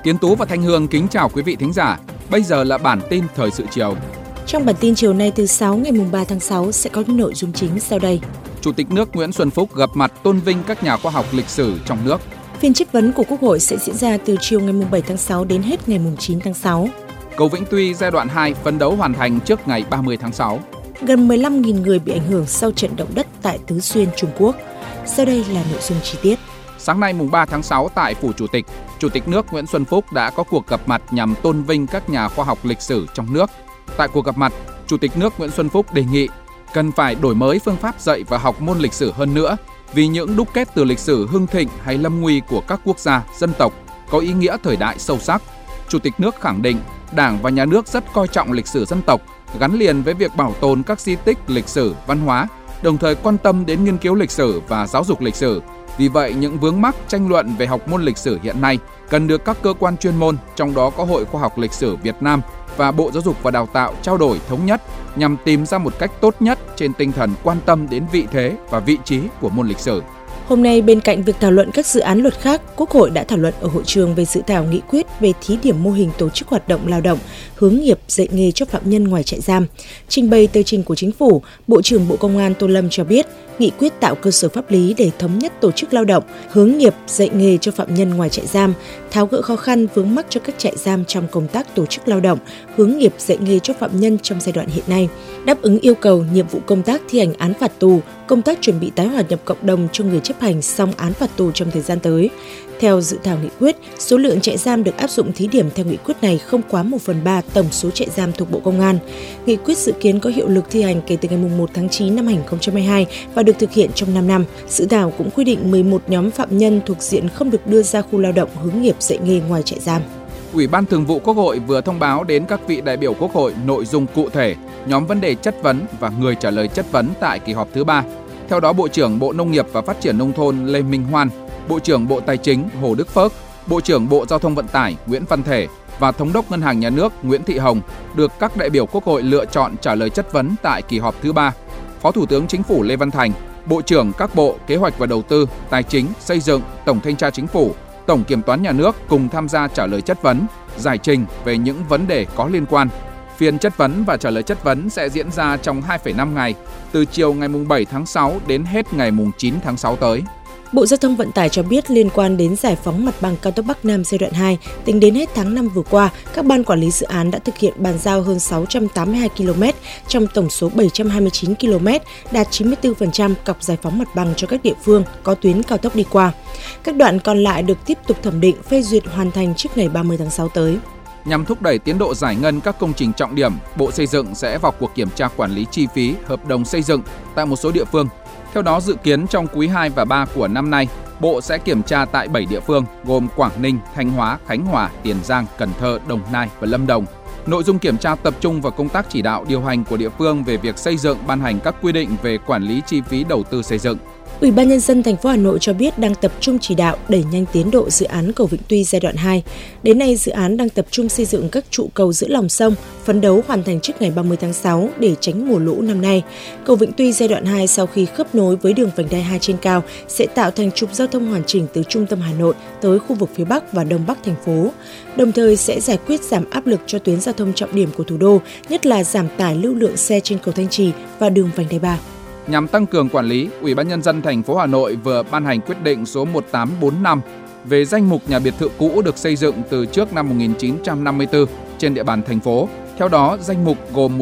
Tiến Tú và Thanh Hương kính chào quý vị thính giả. Bây giờ là bản tin thời sự chiều. Trong bản tin chiều nay thứ 6 ngày 3 tháng 6 sẽ có những nội dung chính sau đây. Chủ tịch nước Nguyễn Xuân Phúc gặp mặt tôn vinh các nhà khoa học lịch sử trong nước. Phiên chất vấn của Quốc hội sẽ diễn ra từ chiều ngày 7 tháng 6 đến hết ngày 9 tháng 6. Cầu Vĩnh Tuy giai đoạn 2 phấn đấu hoàn thành trước ngày 30 tháng 6. Gần 15.000 người bị ảnh hưởng sau trận động đất tại Tứ Xuyên, Trung Quốc. Sau đây là nội dung chi tiết. Sáng nay 3 tháng 6 tại Phủ Chủ tịch nước Nguyễn Xuân Phúc đã có cuộc gặp mặt nhằm tôn vinh các nhà khoa học lịch sử trong nước. Tại cuộc gặp mặt, Chủ tịch nước Nguyễn Xuân Phúc đề nghị cần phải đổi mới phương pháp dạy và học môn lịch sử hơn nữa, vì những đúc kết từ lịch sử hưng thịnh hay lâm nguy của các quốc gia, dân tộc có ý nghĩa thời đại sâu sắc. Chủ tịch nước khẳng định Đảng và Nhà nước rất coi trọng lịch sử dân tộc, gắn liền với việc bảo tồn các di tích lịch sử, văn hóa, đồng thời quan tâm đến nghiên cứu lịch sử và giáo dục lịch sử. Vì vậy, những vướng mắc tranh luận về học môn lịch sử hiện nay cần được các cơ quan chuyên môn, trong đó có Hội Khoa học Lịch sử Việt Nam và Bộ Giáo dục và Đào tạo trao đổi thống nhất nhằm tìm ra một cách tốt nhất trên tinh thần quan tâm đến vị thế và vị trí của môn lịch sử. Hôm nay, bên cạnh việc thảo luận các dự án luật khác, Quốc hội đã thảo luận ở hội trường về dự thảo nghị quyết về thí điểm mô hình tổ chức hoạt động lao động, hướng nghiệp, dạy nghề cho phạm nhân ngoài trại giam. Trình bày tờ trình của Chính phủ, Bộ trưởng Bộ Công an Tô Lâm cho biết, nghị quyết tạo cơ sở pháp lý để thống nhất tổ chức lao động, hướng nghiệp, dạy nghề cho phạm nhân ngoài trại giam, tháo gỡ khó khăn vướng mắc cho các trại giam trong công tác tổ chức lao động, hướng nghiệp, dạy nghề cho phạm nhân trong giai đoạn hiện nay, đáp ứng yêu cầu nhiệm vụ công tác thi hành án phạt tù, công tác chuẩn bị tái hòa nhập cộng đồng cho người chấp hành xong án phạt tù trong thời gian tới. Theo dự thảo nghị quyết, số lượng trại giam được áp dụng thí điểm theo nghị quyết này không quá 1/3 tổng số trại giam thuộc Bộ Công an. Nghị quyết dự kiến có hiệu lực thi hành kể từ ngày 1 tháng 9 năm 2022 và được thực hiện trong 5 năm. Dự thảo cũng quy định 11 nhóm phạm nhân thuộc diện không được đưa ra khu lao động hướng nghiệp dạy nghề ngoài trại giam. Ủy ban Thường vụ Quốc hội vừa thông báo đến các vị đại biểu Quốc hội nội dung cụ thể, nhóm vấn đề chất vấn và người trả lời chất vấn tại kỳ họp thứ 3. Theo đó, Bộ trưởng Bộ Nông nghiệp và Phát triển Nông thôn Lê Minh Hoan, Bộ trưởng Bộ Tài chính Hồ Đức Phước, Bộ trưởng Bộ Giao thông Vận tải Nguyễn Văn Thể và Thống đốc Ngân hàng Nhà nước Nguyễn Thị Hồng được các đại biểu Quốc hội lựa chọn trả lời chất vấn tại kỳ họp thứ 3. Phó Thủ tướng Chính phủ Lê Văn Thành, Bộ trưởng các Bộ Kế hoạch và Đầu tư, Tài chính, Xây dựng, Tổng Thanh tra Chính phủ, Tổng Kiểm toán Nhà nước cùng tham gia trả lời chất vấn, giải trình về những vấn đề có liên quan. Phiên chất vấn và trả lời chất vấn sẽ diễn ra trong 2,5 ngày, từ chiều ngày 7 tháng 6 đến hết ngày 9 tháng 6 tới. Bộ Giao thông Vận tải cho biết liên quan đến giải phóng mặt bằng cao tốc Bắc Nam giai đoạn 2, tính đến hết tháng 5 vừa qua, các ban quản lý dự án đã thực hiện bàn giao hơn 682 km trong tổng số 729 km, đạt 94% cọc giải phóng mặt bằng cho các địa phương có tuyến cao tốc đi qua. Các đoạn còn lại được tiếp tục thẩm định phê duyệt hoàn thành trước ngày 30 tháng 6 tới. Nhằm thúc đẩy tiến độ giải ngân các công trình trọng điểm, Bộ Xây dựng sẽ vào cuộc kiểm tra quản lý chi phí hợp đồng xây dựng tại một số địa phương. Theo đó, dự kiến trong quý 2 và 3 của năm nay, Bộ sẽ kiểm tra tại 7 địa phương gồm Quảng Ninh, Thanh Hóa, Khánh Hòa, Tiền Giang, Cần Thơ, Đồng Nai và Lâm Đồng. Nội dung kiểm tra tập trung vào công tác chỉ đạo điều hành của địa phương về việc xây dựng, ban hành các quy định về quản lý chi phí đầu tư xây dựng. Ủy ban Nhân dân thành phố Hà Nội cho biết đang tập trung chỉ đạo đẩy nhanh tiến độ dự án cầu Vĩnh Tuy giai đoạn 2. Đến nay, dự án đang tập trung xây dựng các trụ cầu giữa lòng sông, phấn đấu hoàn thành trước ngày 30 tháng 6 để tránh mùa lũ năm nay. Cầu Vĩnh Tuy giai đoạn 2 sau khi khớp nối với đường vành đai 2 trên cao sẽ tạo thành trục giao thông hoàn chỉnh từ trung tâm Hà Nội tới khu vực phía Bắc và Đông Bắc thành phố. Đồng thời sẽ giải quyết giảm áp lực cho tuyến giao thông trọng điểm của thủ đô, nhất là giảm tải lưu lượng xe trên cầu Thanh Trì và đường vành đai 3. Nhằm tăng cường quản lý, Ủy ban Nhân dân thành phố Hà Nội vừa ban hành quyết định số 1845 về danh mục nhà biệt thự cũ được xây dựng từ trước năm 1954 trên địa bàn thành phố. Theo đó, danh mục gồm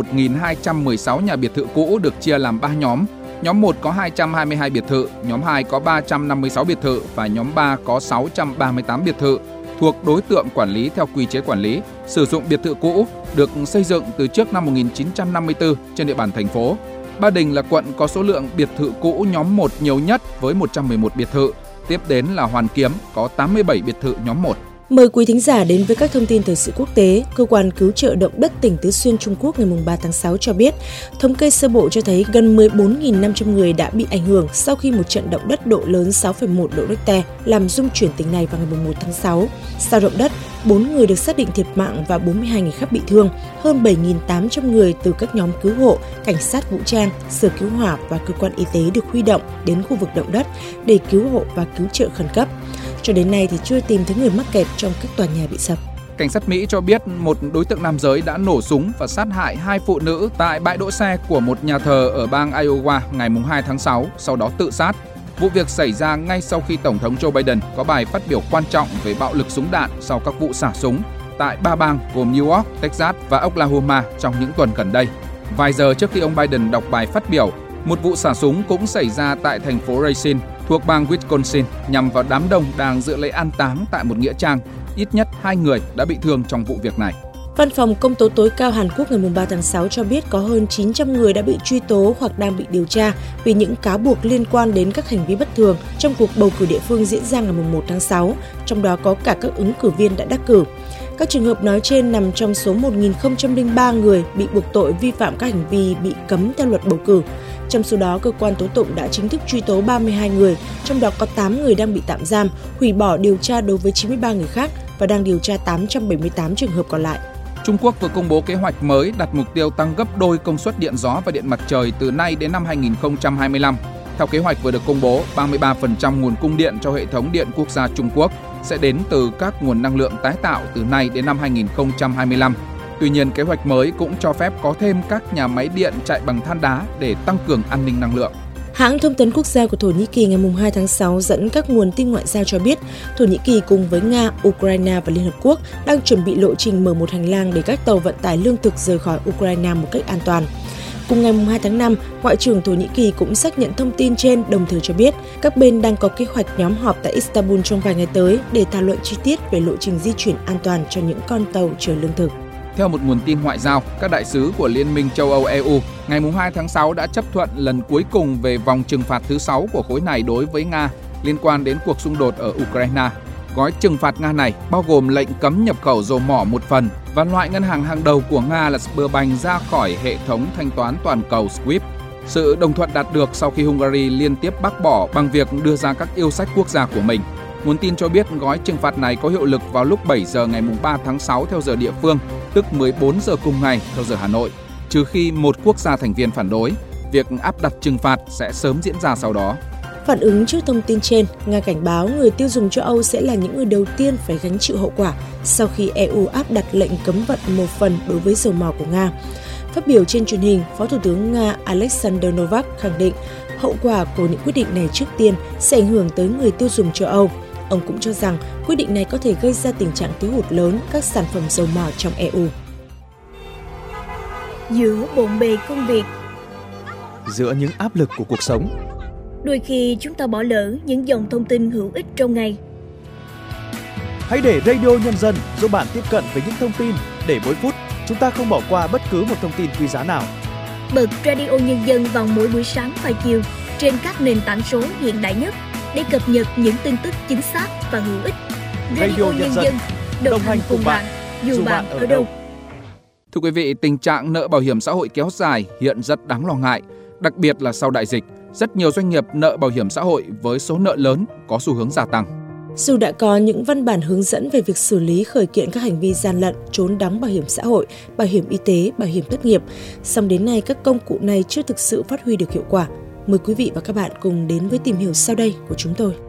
1.216 nhà biệt thự cũ được chia làm 3 nhóm. Nhóm 1 có 222 biệt thự, nhóm 2 có 356 biệt thự và nhóm 3 có 638 biệt thự thuộc đối tượng quản lý theo quy chế quản lý, sử dụng biệt thự cũ được xây dựng từ trước năm 1954 trên địa bàn thành phố. Ba Đình là quận có số lượng biệt thự cũ nhóm 1 nhiều nhất với 111 biệt thự. Tiếp đến là Hoàn Kiếm có 87 biệt thự nhóm 1. Mời quý thính giả đến với các thông tin thời sự quốc tế. Cơ quan cứu trợ động đất tỉnh Tứ Xuyên, Trung Quốc ngày 3 tháng 6 cho biết, thống kê sơ bộ cho thấy gần 14.500 người đã bị ảnh hưởng sau khi một trận động đất độ lớn 6,1 độ Richter làm rung chuyển tỉnh này vào ngày 1 tháng 6. Sau động đất, 4 người được xác định thiệt mạng và 42 người khác bị thương. Hơn 7.800 người từ các nhóm cứu hộ, cảnh sát vũ trang, sở cứu hỏa và cơ quan y tế được huy động đến khu vực động đất để cứu hộ và cứu trợ khẩn cấp. Cho đến nay thì chưa tìm thấy người mắc kẹt trong các tòa nhà bị sập. Cảnh sát Mỹ cho biết một đối tượng nam giới đã nổ súng và sát hại 2 phụ nữ tại bãi đỗ xe của một nhà thờ ở bang Iowa ngày 2 tháng 6, sau đó tự sát. Vụ việc xảy ra ngay sau khi Tổng thống Joe Biden có bài phát biểu quan trọng về bạo lực súng đạn sau các vụ xả súng tại 3 bang gồm New York, Texas và Oklahoma trong những tuần gần đây. Vài giờ trước khi ông Biden đọc bài phát biểu, một vụ xả súng cũng xảy ra tại thành phố Racine thuộc bang Wisconsin nhằm vào đám đông đang dự lễ an táng tại một nghĩa trang. Ít nhất 2 người đã bị thương trong vụ việc này. Văn phòng Công tố tối cao Hàn Quốc ngày 3 tháng 6 cho biết có hơn 900 người đã bị truy tố hoặc đang bị điều tra vì những cáo buộc liên quan đến các hành vi bất thường trong cuộc bầu cử địa phương diễn ra ngày 1 tháng 6, trong đó có cả các ứng cử viên đã đắc cử. Các trường hợp nói trên nằm trong số 1.003 người bị buộc tội vi phạm các hành vi bị cấm theo luật bầu cử. Trong số đó, cơ quan tố tụng đã chính thức truy tố 32 người, trong đó có 8 người đang bị tạm giam, hủy bỏ điều tra đối với 93 người khác và đang điều tra 878 trường hợp còn lại. Trung Quốc vừa công bố kế hoạch mới đặt mục tiêu tăng gấp đôi công suất điện gió và điện mặt trời từ nay đến năm 2025. Theo kế hoạch vừa được công bố, 33% nguồn cung điện cho hệ thống điện quốc gia Trung Quốc sẽ đến từ các nguồn năng lượng tái tạo từ nay đến năm 2025. Tuy nhiên, kế hoạch mới cũng cho phép có thêm các nhà máy điện chạy bằng than đá để tăng cường an ninh năng lượng. Hãng thông tấn quốc gia của Thổ Nhĩ Kỳ ngày 2 tháng 6 dẫn các nguồn tin ngoại giao cho biết Thổ Nhĩ Kỳ cùng với Nga, Ukraine và Liên Hợp Quốc đang chuẩn bị lộ trình mở một hành lang để các tàu vận tải lương thực rời khỏi Ukraine một cách an toàn. Cùng ngày 2 tháng 5, Ngoại trưởng Thổ Nhĩ Kỳ cũng xác nhận thông tin trên, đồng thời cho biết các bên đang có kế hoạch nhóm họp tại Istanbul trong vài ngày tới để thảo luận chi tiết về lộ trình di chuyển an toàn cho những con tàu chở lương thực. Theo một nguồn tin ngoại giao, các đại sứ của Liên minh châu Âu EU ngày 2 tháng 6 đã chấp thuận lần cuối cùng về vòng trừng phạt thứ 6 của khối này đối với Nga liên quan đến cuộc xung đột ở Ukraine. Gói trừng phạt Nga này bao gồm lệnh cấm nhập khẩu dầu mỏ một phần và loại ngân hàng hàng đầu của Nga là Sberbank ra khỏi hệ thống thanh toán toàn cầu SWIFT. Sự đồng thuận đạt được sau khi Hungary liên tiếp bác bỏ bằng việc đưa ra các yêu sách quốc gia của mình. Nguồn tin cho biết gói trừng phạt này có hiệu lực vào lúc 7 giờ ngày 3 tháng 6 theo giờ địa phương, tức 14 giờ cùng ngày theo giờ Hà Nội, trừ khi một quốc gia thành viên phản đối. Việc áp đặt trừng phạt sẽ sớm diễn ra sau đó. Phản ứng trước thông tin trên, Nga cảnh báo người tiêu dùng châu Âu sẽ là những người đầu tiên phải gánh chịu hậu quả sau khi EU áp đặt lệnh cấm vận một phần đối với dầu mỏ của Nga. Phát biểu trên truyền hình, Phó Thủ tướng Nga Alexander Novak khẳng định hậu quả của những quyết định này trước tiên sẽ ảnh hưởng tới người tiêu dùng châu Âu. Ông cũng cho rằng quyết định này có thể gây ra tình trạng thiếu hụt lớn các sản phẩm dầu mỏ trong EU. Giữa bộn bề công việc, giữa những áp lực của cuộc sống, đôi khi chúng ta bỏ lỡ những dòng thông tin hữu ích trong ngày. Hãy để Radio Nhân dân giúp bạn tiếp cận với những thông tin để mỗi phút chúng ta không bỏ qua bất cứ một thông tin quý giá nào. Bật Radio Nhân dân vào mỗi buổi sáng và chiều trên các nền tảng số hiện đại nhất để cập nhật những tin tức chính xác và hữu ích. Radio Nhân dân đồng hành cùng bạn dù bạn ở đâu. Thưa quý vị, tình trạng nợ bảo hiểm xã hội kéo dài hiện rất đáng lo ngại, đặc biệt là sau đại dịch. Rất nhiều doanh nghiệp nợ bảo hiểm xã hội với số nợ lớn có xu hướng gia tăng. Dù đã có những văn bản hướng dẫn về việc xử lý khởi kiện các hành vi gian lận, trốn đóng bảo hiểm xã hội, bảo hiểm y tế, bảo hiểm thất nghiệp, song đến nay các công cụ này chưa thực sự phát huy được hiệu quả. Mời quý vị và các bạn cùng đến với tìm hiểu sau đây của chúng tôi.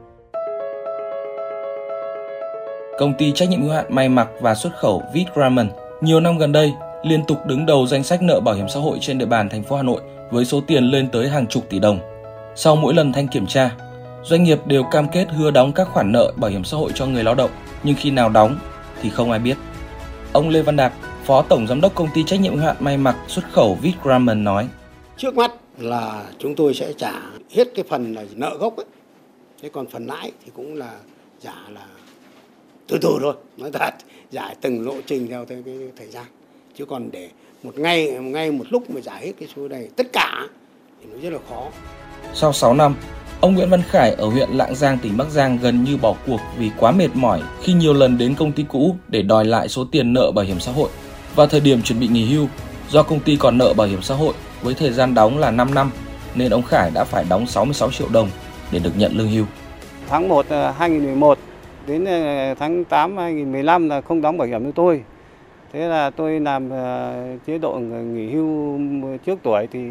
Công ty trách nhiệm hữu hạn may mặc và xuất khẩu Vietgraman nhiều năm gần đây liên tục đứng đầu danh sách nợ bảo hiểm xã hội trên địa bàn thành phố Hà Nội với số tiền lên tới hàng chục tỷ đồng. Sau mỗi lần thanh kiểm tra, doanh nghiệp đều cam kết hứa đóng các khoản nợ bảo hiểm xã hội cho người lao động, nhưng khi nào đóng thì không ai biết. Ông Lê Văn Đạt, Phó Tổng Giám đốc Công ty trách nhiệm hữu hạn may mặc xuất khẩu Vietgraman nói: Trước mắt là chúng tôi sẽ trả hết cái phần là nợ gốc ấy. Thế còn phần lãi thì cũng là trả là từ từ thôi, nói thật, giải từng lộ trình theo cái thời gian. Chứ còn để một ngày một lúc mà giải hết cái số này tất cả thì nó rất là khó. Sau 6 năm, ông Nguyễn Văn Khải ở huyện Lạng Giang, tỉnh Bắc Giang gần như bỏ cuộc vì quá mệt mỏi khi nhiều lần đến công ty cũ để đòi lại số tiền nợ bảo hiểm xã hội. Vào thời điểm chuẩn bị nghỉ hưu, do công ty còn nợ bảo hiểm xã hội với thời gian đóng là 5 năm, nên ông Khải đã phải đóng 66 triệu đồng để được nhận lương hưu. Tháng 1 2011 đến tháng 8 2015 là không đóng bảo hiểm cho tôi. Thế là tôi làm chế độ nghỉ hưu trước tuổi thì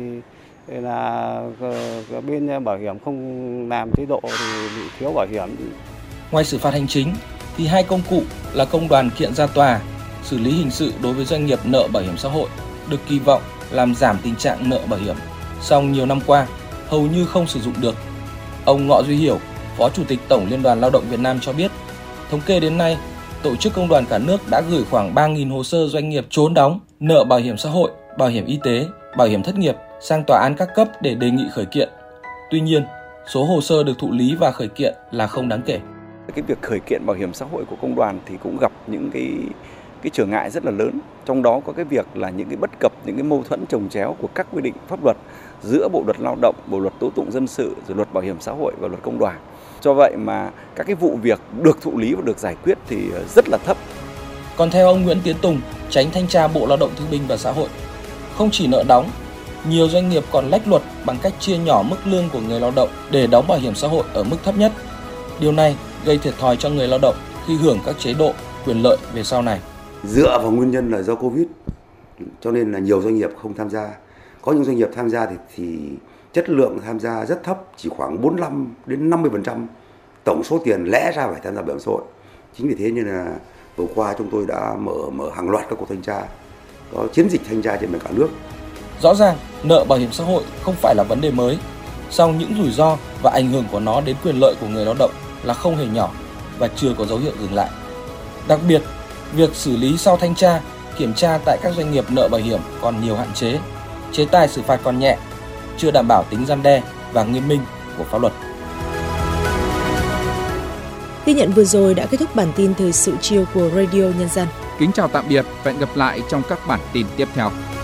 là bên bảo hiểm không làm chế độ thì bị thiếu bảo hiểm. Ngoài xử phạt hành chính thì hai công cụ là công đoàn kiện ra tòa, xử lý hình sự đối với doanh nghiệp nợ bảo hiểm xã hội được kỳ vọng làm giảm tình trạng nợ bảo hiểm. Song nhiều năm qua hầu như không sử dụng được. Ông Ngọ Duy Hiểu, Phó Chủ tịch Tổng Liên đoàn Lao động Việt Nam cho biết, thống kê đến nay, tổ chức công đoàn cả nước đã gửi khoảng 3.000 hồ sơ doanh nghiệp trốn đóng nợ bảo hiểm xã hội, bảo hiểm y tế, bảo hiểm thất nghiệp sang tòa án các cấp để đề nghị khởi kiện. Tuy nhiên, số hồ sơ được thụ lý và khởi kiện là không đáng kể. Cái việc khởi kiện bảo hiểm xã hội của công đoàn thì cũng gặp những cái trở ngại rất là lớn. Trong đó có cái việc là những cái bất cập, những cái mâu thuẫn chồng chéo của các quy định pháp luật giữa Bộ luật Lao động, Bộ luật Tố tụng dân sự, rồi luật bảo hiểm xã hội và luật công đoàn. Do vậy mà các cái vụ việc được thụ lý và được giải quyết thì rất là thấp. Còn theo ông Nguyễn Tiến Tùng, Chánh Thanh tra Bộ Lao động Thương binh và Xã hội, không chỉ nợ đóng, nhiều doanh nghiệp còn lách luật bằng cách chia nhỏ mức lương của người lao động để đóng bảo hiểm xã hội ở mức thấp nhất. Điều này gây thiệt thòi cho người lao động khi hưởng các chế độ, quyền lợi về sau này. Dựa vào nguyên nhân là do Covid, cho nên là nhiều doanh nghiệp không tham gia. Có những doanh nghiệp tham gia thì chất lượng tham gia rất thấp, chỉ khoảng 45 đến 50% tổng số tiền lẽ ra phải tham gia bảo hiểm xã hội. Chính vì thế nên là vừa qua chúng tôi đã mở hàng loạt các cuộc thanh tra, có chiến dịch thanh tra trên cả nước. Rõ ràng, nợ bảo hiểm xã hội không phải là vấn đề mới, song những rủi ro và ảnh hưởng của nó đến quyền lợi của người lao động là không hề nhỏ và chưa có dấu hiệu dừng lại. Đặc biệt, việc xử lý sau thanh tra, kiểm tra tại các doanh nghiệp nợ bảo hiểm còn nhiều hạn chế, chế tài xử phạt còn nhẹ, chưa đảm bảo tính răn đe và nghiêm minh của pháp luật. Ghi nhận vừa rồi đã kết thúc bản tin thời sự chiều của Radio Nhân dân. Kính chào tạm biệt và hẹn gặp lại trong các bản tin tiếp theo.